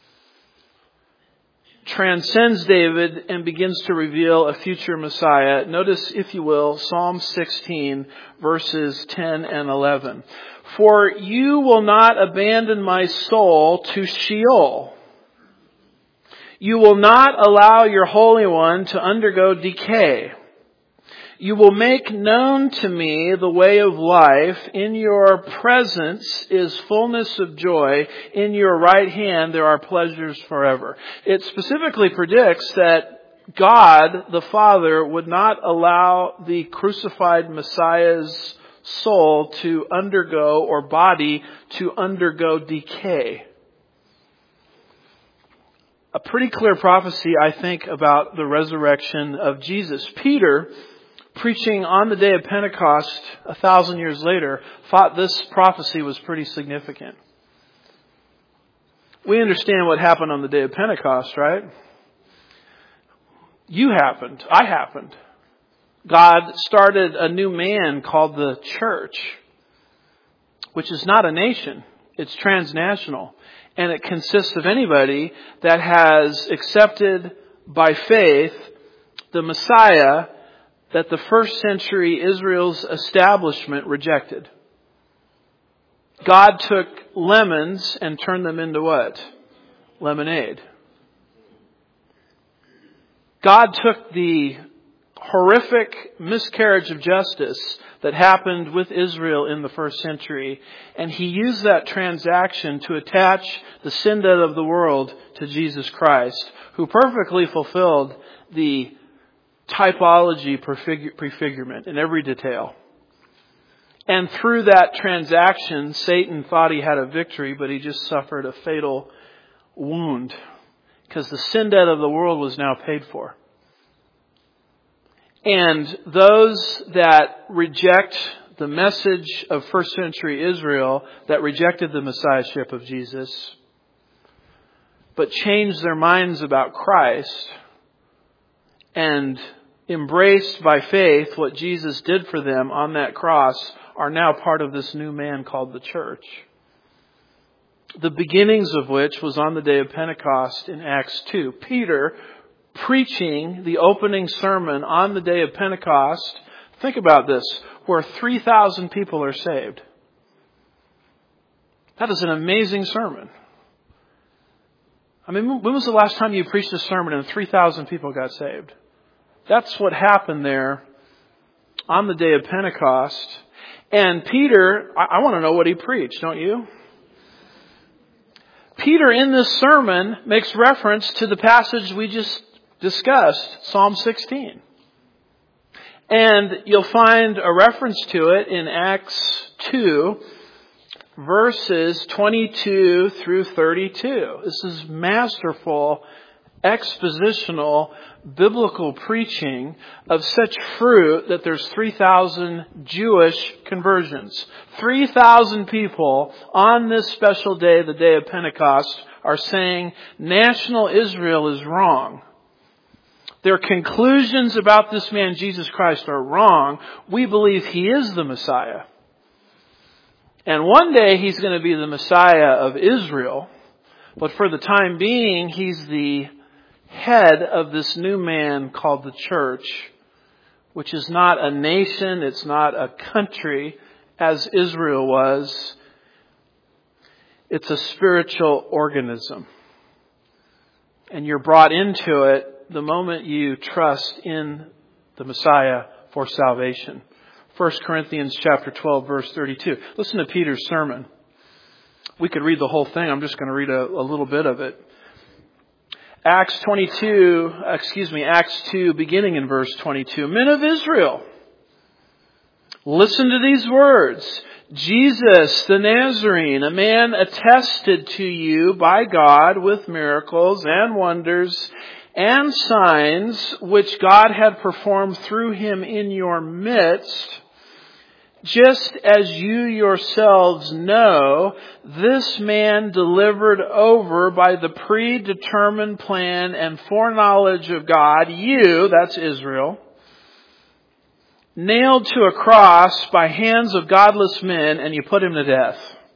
Speaker 1: Transcends David and begins to reveal a future Messiah. Notice, if you will, Psalm sixteen, verses ten and eleven. "For you will not abandon my soul to Sheol. You will not allow your Holy One to undergo decay. You will make known to me the way of life. In your presence is fullness of joy. In your right hand there are pleasures forever. It specifically predicts that God, the Father, would not allow the crucified Messiah's soul to undergo, or body to undergo, decay. A pretty clear prophecy, I think, about the resurrection of Jesus. Peter, preaching on the day of Pentecost a thousand years later, thought this prophecy was pretty significant. We understand what happened on the day of Pentecost, right? You happened. I happened. God started a new man called the church, which is not a nation. It's transnational. And it consists of anybody that has accepted by faith the Messiah that the first century Israel's establishment rejected. God took lemons and turned them into what? Lemonade. God took the horrific miscarriage of justice that happened with Israel in the first century, and He used that transaction to attach the sin debt of the world to Jesus Christ, who perfectly fulfilled the typology prefigurement in every detail. And through that transaction, Satan thought he had a victory, but he just suffered a fatal wound, because the sin debt of the world was now paid for. And those that reject the message of first century Israel, that rejected the Messiahship of Jesus, but changed their minds about Christ and embraced by faith what Jesus did for them on that cross, are now part of this new man called the church. The beginnings of which was on the day of Pentecost in Acts two. Peter, preaching the opening sermon on the day of Pentecost, think about this, where three thousand people are saved. That is an amazing sermon. I mean, when was the last time you preached a sermon and three thousand people got saved? That's what happened there on the day of Pentecost. And Peter, I, I want to know what he preached, don't you? Peter in this sermon makes reference to the passage we just discussed, Psalm sixteen. And you'll find a reference to it in Acts two, verses twenty-two through thirty-two. This is masterful, expositional, biblical preaching of such fruit that there's three thousand Jewish conversions. three thousand people on this special day, the day of Pentecost, are saying national Israel is wrong. Their conclusions about this man, Jesus Christ, are wrong. We believe He is the Messiah. And one day He's going to be the Messiah of Israel. But for the time being, He's the head of this new man called the church, which is not a nation, it's not a country as Israel was. It's a spiritual organism. And you're brought into it the moment you trust in the Messiah for salvation. First Corinthians chapter twelve, verse thirty-two. Listen to Peter's sermon. We could read the whole thing. I'm just going to read a, a little bit of it. Acts twenty-two, excuse me, Acts two, beginning in verse twenty-two. Men of Israel, listen to these words. Jesus the Nazarene, a man attested to you by God with miracles and wonders and signs which God had performed through Him in your midst, just as you yourselves know, this man delivered over by the predetermined plan and foreknowledge of God, you, that's Israel, nailed to a cross by hands of godless men, and you put Him to death.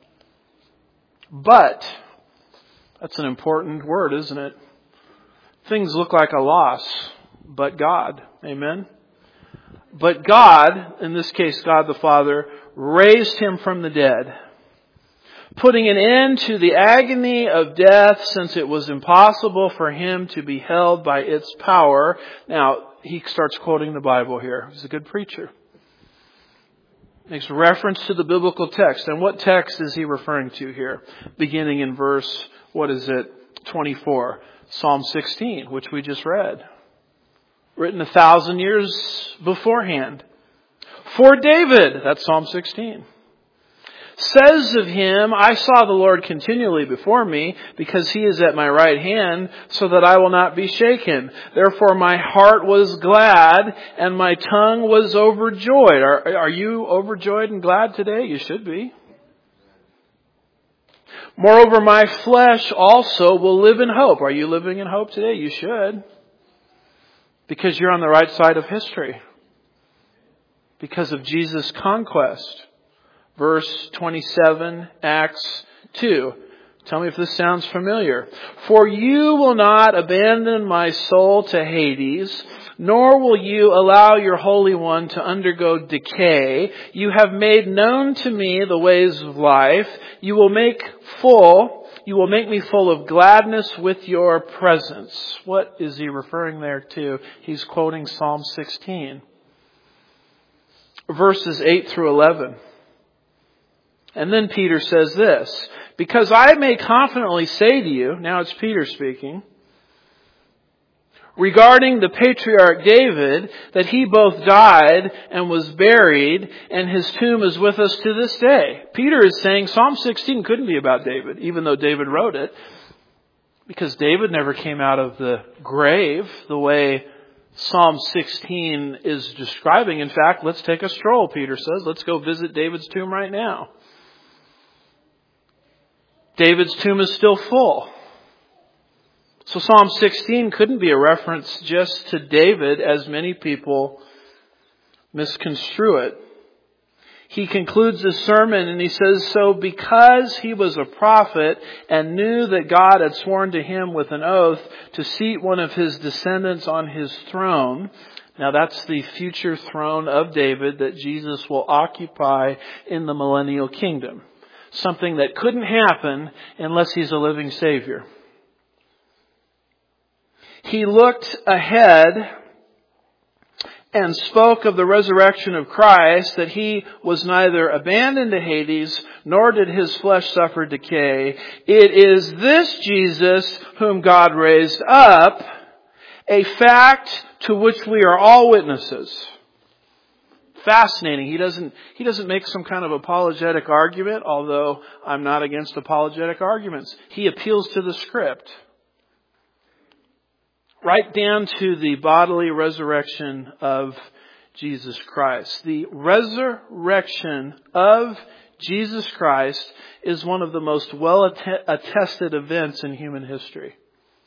Speaker 1: But, that's an important word, isn't it? Things look like a loss, but God. Amen? But God, in this case God the Father, raised Him from the dead, putting an end to the agony of death, since it was impossible for him to be held by its power. Now, he starts quoting the Bible here. He's a good preacher. Makes reference to the biblical text. And what text is he referring to here? Beginning in verse, what is it, twenty-four. Psalm sixteen, which we just read. Written a thousand years beforehand. For David, that's Psalm sixteen. Says of him, I saw the Lord continually before me, because he is at my right hand, so that I will not be shaken. Therefore my heart was glad, and my tongue was overjoyed. Are, are you overjoyed and glad today? You should be. Moreover, my flesh also will live in hope. Are you living in hope today? You should. Because you're on the right side of history. Because of Jesus' conquest. Verse twenty-seven, Acts two. Tell me if this sounds familiar. For you will not abandon my soul to Hades, nor will you allow your Holy One to undergo decay. You have made known to me the ways of life. You will make full, you will make me full of gladness with your presence. What is he referring there to? He's quoting Psalm sixteen. Verses eight through eleven. And then Peter says this, because I may confidently say to you, now it's Peter speaking, regarding the patriarch David, that he both died and was buried, and his tomb is with us to this day. Peter is saying Psalm sixteen couldn't be about David, even though David wrote it, because David never came out of the grave the way Psalm sixteen is describing. In fact, let's take a stroll, Peter says. Let's go visit David's tomb right now. David's tomb is still full. So Psalm sixteen couldn't be a reference just to David, as many people misconstrue it. He concludes his sermon and he says, so because he was a prophet and knew that God had sworn to him with an oath to seat one of his descendants on his throne. Now that's the future throne of David that Jesus will occupy in the millennial kingdom. Something that couldn't happen unless he's a living Savior. He looked ahead and spoke of the resurrection of Christ, that he was neither abandoned to Hades, nor did his flesh suffer decay. It is this Jesus whom God raised up, a fact to which we are all witnesses. Fascinating. He doesn't, he doesn't make some kind of apologetic argument, although I'm not against apologetic arguments. He appeals to the script. Right down to the bodily resurrection of Jesus Christ. The resurrection of Jesus Christ is one of the most well attested events in human history.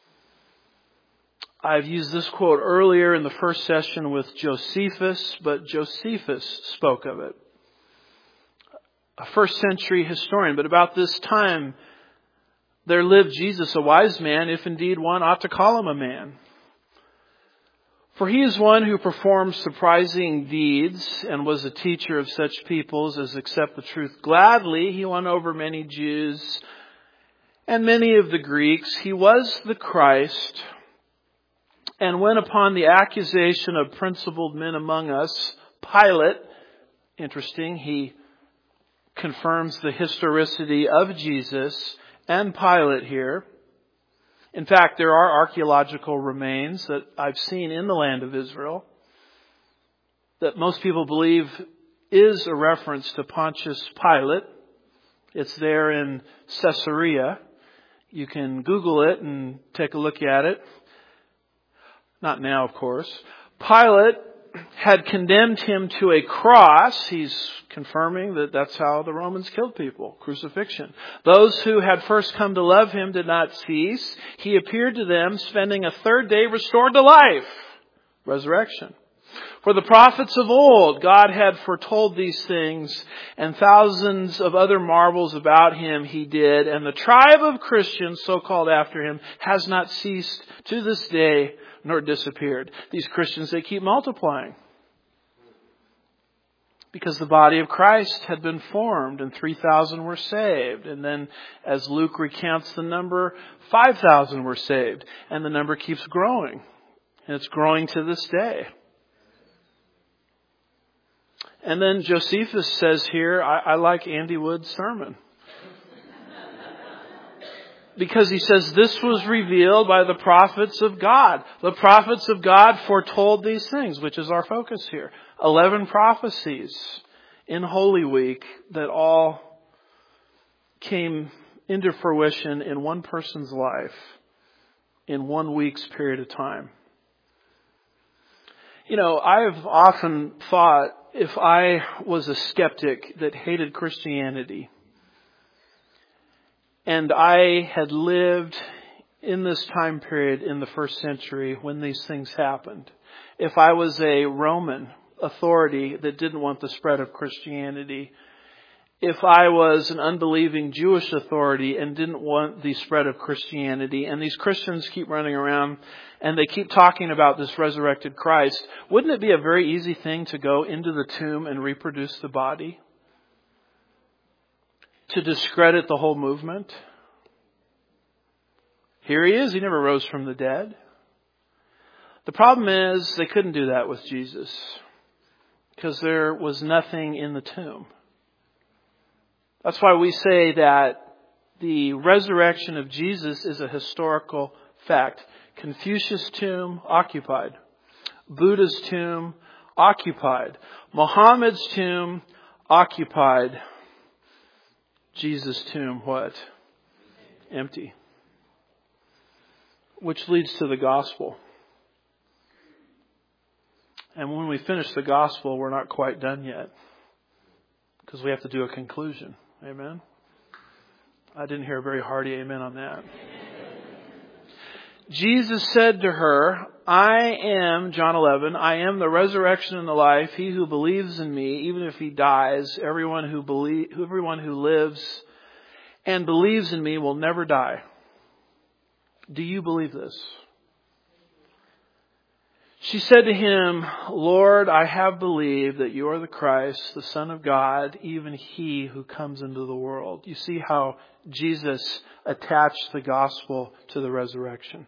Speaker 1: I've used this quote earlier in the first session with Josephus, but Josephus spoke of it. A first century historian, but about this time there lived Jesus, a wise man, if indeed one ought to call him a man. For he is one who performed surprising deeds and was a teacher of such peoples as accept the truth gladly. He won over many Jews and many of the Greeks. He was the Christ. And when upon the accusation of principled men among us, Pilate, interesting, he confirms the historicity of Jesus and Pilate here. In fact, there are archaeological remains that I've seen in the land of Israel that most people believe is a reference to Pontius Pilate. It's there in Caesarea. You can Google it and take a look at it. Not now, of course. Pilate had condemned him to a cross. He's confirming that that's how the Romans killed people, crucifixion. Those who had first come to love him did not cease. He appeared to them, spending a third day restored to life. Resurrection. For the prophets of old, God had foretold these things, and thousands of other marvels about him he did. And the tribe of Christians, so called after him, has not ceased to this day, nor disappeared. These Christians, they keep multiplying. Because the body of Christ had been formed and three thousand were saved. And then as Luke recounts the number, five thousand were saved. And the number keeps growing. And it's growing to this day. And then Josephus says here, I, I like Andy Wood's sermon. Because he says this was revealed by the prophets of God. The prophets of God foretold these things, which is our focus here. Eleven prophecies in Holy Week that all came into fruition in one person's life in one week's period of time. You know, I've often thought if I was a skeptic that hated Christianity and I had lived in this time period in the first century when these things happened, if I was a Roman authority that didn't want the spread of Christianity, if I was an unbelieving Jewish authority and didn't want the spread of Christianity, and these Christians keep running around and they keep talking about this resurrected Christ, wouldn't it be a very easy thing to go into the tomb and reproduce the body? To discredit the whole movement? Here he is, he never rose from the dead. The problem is they couldn't do that with Jesus, because there was nothing in the tomb. That's why we say that the resurrection of Jesus is a historical fact. Confucius' tomb, occupied. Buddha's tomb, occupied. Muhammad's tomb, occupied. Jesus' tomb, what? Empty. Which leads to the gospel. And when we finish the gospel, we're not quite done yet. Because we have to do a conclusion. Amen? I didn't hear a very hearty amen on that. Jesus said to her, I am, John eleven, I am the resurrection and the life. He who believes in me, even if he dies, everyone who believe, everyone who lives and believes in me will never die. Do you believe this? She said to him, Lord, I have believed that you are the Christ, the Son of God, even he who comes into the world. You see how Jesus attached the gospel to the resurrection.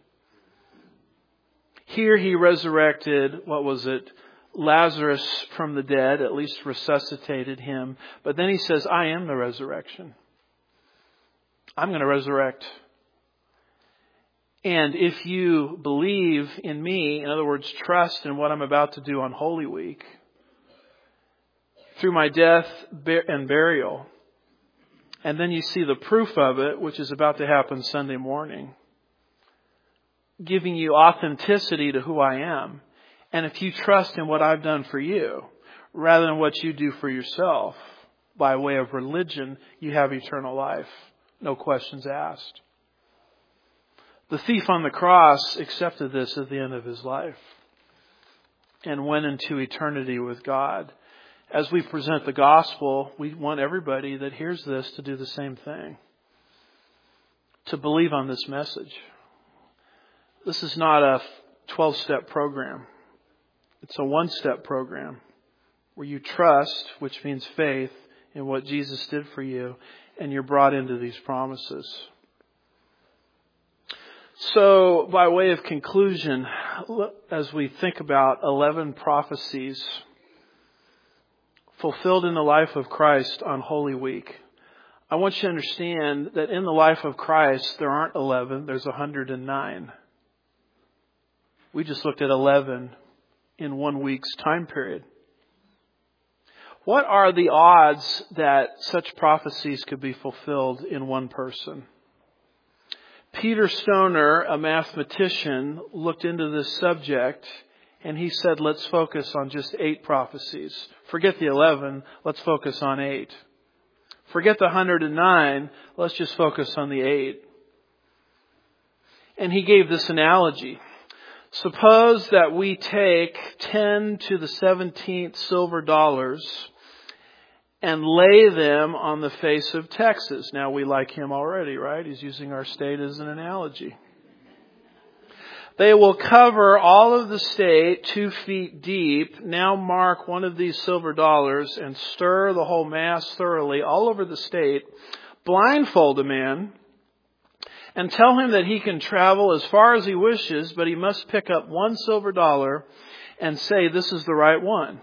Speaker 1: Here he resurrected, what was it, Lazarus from the dead, at least resuscitated him. But then he says, I am the resurrection. I'm going to resurrect. And if you believe in me, in other words, trust in what I'm about to do on Holy Week, through my death and burial, and then you see the proof of it, which is about to happen Sunday morning, giving you authenticity to who I am. And if you trust in what I've done for you, rather than what you do for yourself, by way of religion, you have eternal life. No questions asked. The thief on the cross accepted this at the end of his life and went into eternity with God. As we present the gospel, we want everybody that hears this to do the same thing. To believe on this message. This is not a twelve-step program. It's a one-step program where you trust, which means faith, in what Jesus did for you, and you're brought into these promises. So, by way of conclusion, as we think about eleven prophecies fulfilled in the life of Christ on Holy Week, I want you to understand that in the life of Christ, there aren't eleven, there's one hundred nine. We just looked at eleven in one week's time period. What are the odds that such prophecies could be fulfilled in one person? Peter Stoner, a mathematician, looked into this subject and he said, let's focus on just eight prophecies. Forget the eleven, let's focus on eight. Forget the one hundred nine, let's just focus on the eight. And he gave this analogy. Suppose that we take ten to the seventeenth silver dollars and lay them on the face of Texas. Now, we like him already, right? He's using our state as an analogy. They will cover all of the state two feet deep. Now mark one of these silver dollars and stir the whole mass thoroughly all over the state. Blindfold a man and tell him that he can travel as far as he wishes, but he must pick up one silver dollar and say, this is the right one.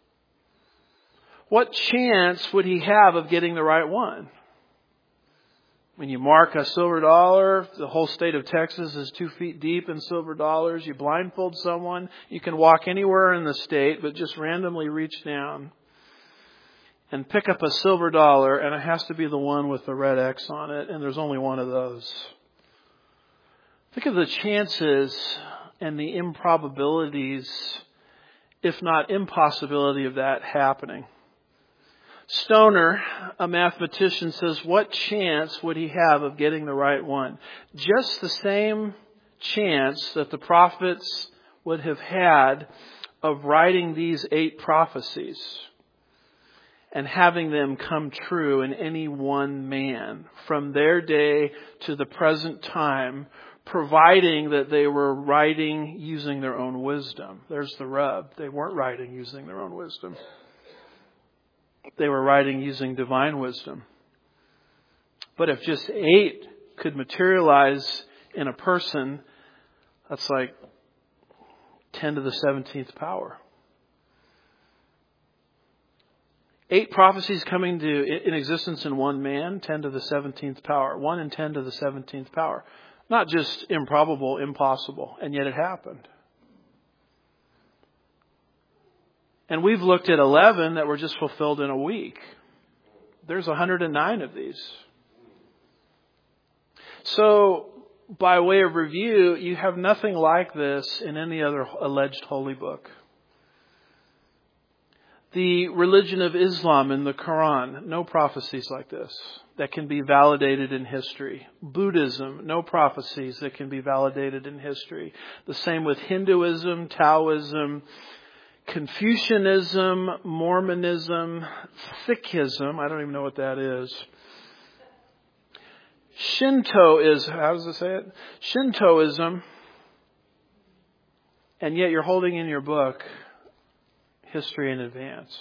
Speaker 1: What chance would he have of getting the right one? When you mark a silver dollar, the whole state of Texas is two feet deep in silver dollars. You blindfold someone. You can walk anywhere in the state, but just randomly reach down and pick up a silver dollar, and it has to be the one with the red X on it, and there's only one of those. Think of the chances and the improbabilities, if not impossibility, of that happening. Stoner, a mathematician, says, what chance would he have of getting the right one? Just the same chance that the prophets would have had of writing these eight prophecies and having them come true in any one man from their day to the present time, providing that they were writing using their own wisdom. There's the rub. They weren't writing using their own wisdom. They were writing using divine wisdom. But if just eight could materialize in a person, that's like ten to the seventeenth power. Eight prophecies coming to in existence in one man, ten to the seventeenth power. One in ten to the seventeenth power. Not just improbable, impossible, and yet it happened. And we've looked at eleven that were just fulfilled in a week. There's one hundred nine of these. So, by way of review, you have nothing like this in any other alleged holy book. The religion of Islam in the Quran, no prophecies like this that can be validated in history. Buddhism, no prophecies that can be validated in history. The same with Hinduism, Taoism, Confucianism, Mormonism, Sikhism, I don't even know what that is. Shinto is, how does it say it? Shintoism. And yet you're holding in your book History in Advance.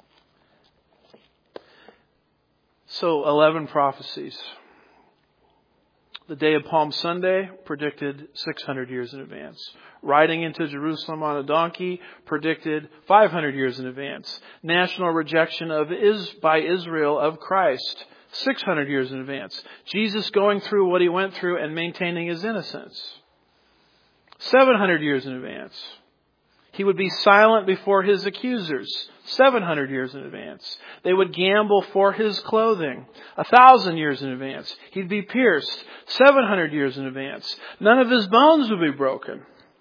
Speaker 1: So, eleven prophecies. The day of Palm Sunday, predicted six hundred years in advance. Riding into Jerusalem on a donkey, predicted five hundred years in advance. National rejection of is by Israel of Christ, six hundred years in advance. Jesus going through what he went through and maintaining his innocence, seven hundred years in advance. He would be silent before his accusers, seven hundred years in advance. They would gamble for his clothing, a thousand years in advance. He'd be pierced, seven hundred years in advance. None of his bones would be broken.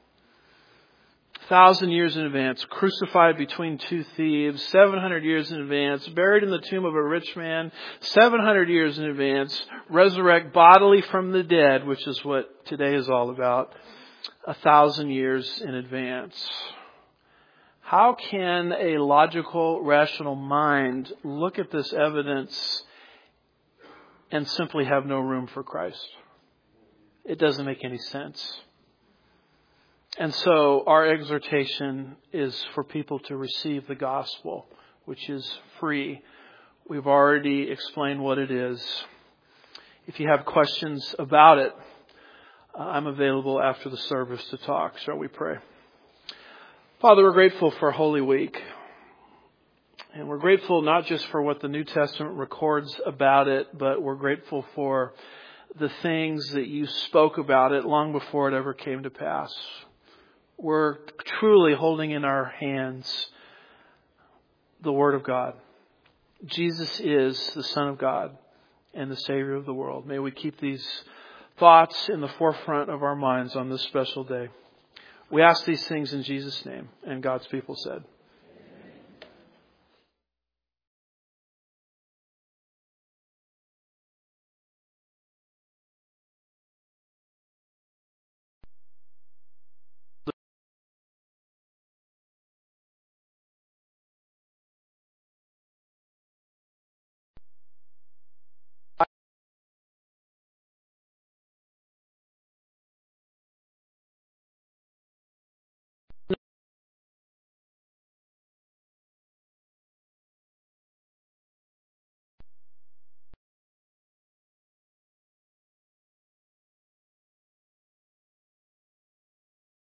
Speaker 1: A thousand years in advance, crucified between two thieves, seven hundred years in advance, buried in the tomb of a rich man, seven hundred years in advance, resurrect bodily from the dead, which is what today is all about, a thousand years in advance. How can a logical, rational mind look at this evidence and simply have no room for Christ? It doesn't make any sense. And so our exhortation is for people to receive the gospel, which is free. We've already explained what it is. If you have questions about it, I'm available after the service to talk. Shall we pray? Father, we're grateful for Holy Week. And we're grateful not just for what the New Testament records about it, but we're grateful for the things that you spoke about it long before it ever came to pass. We're truly holding in our hands the Word of God. Jesus is the Son of God and the Savior of the world. May we keep these thoughts in the forefront of our minds on this special day. We ask these things in Jesus' name, and God's people said,